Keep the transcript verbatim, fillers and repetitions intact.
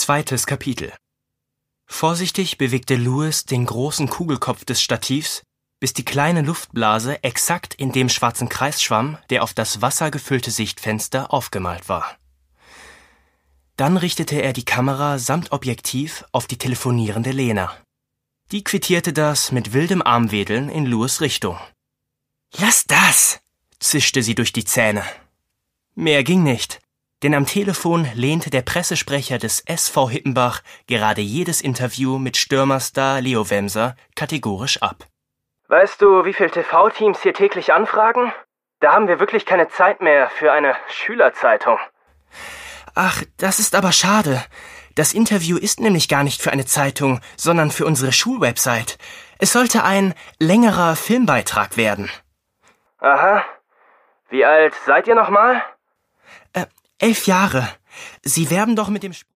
Zweites Kapitel. Vorsichtig bewegte Louis den großen Kugelkopf des Stativs, bis die kleine Luftblase exakt in dem schwarzen Kreis schwamm, der auf das wassergefüllte Sichtfenster aufgemalt war. Dann richtete er die Kamera samt Objektiv auf die telefonierende Lena. Die quittierte das mit wildem Armwedeln in Louis' Richtung. »Lass das«, zischte sie durch die Zähne. Mehr ging nicht, denn am Telefon lehnte der Pressesprecher des S V Hippenbach gerade jedes Interview mit Stürmerstar Leo Wemser kategorisch ab. »Weißt du, wie viele T V-Teams hier täglich anfragen? Da haben wir wirklich keine Zeit mehr für eine Schülerzeitung.« »Ach, das ist aber schade. Das Interview ist nämlich gar nicht für eine Zeitung, sondern für unsere Schulwebsite. Es sollte ein längerer Filmbeitrag werden.« »Aha. Wie alt seid ihr nochmal?« Äh, elf Jahre. Sie werben doch mit dem... Sp-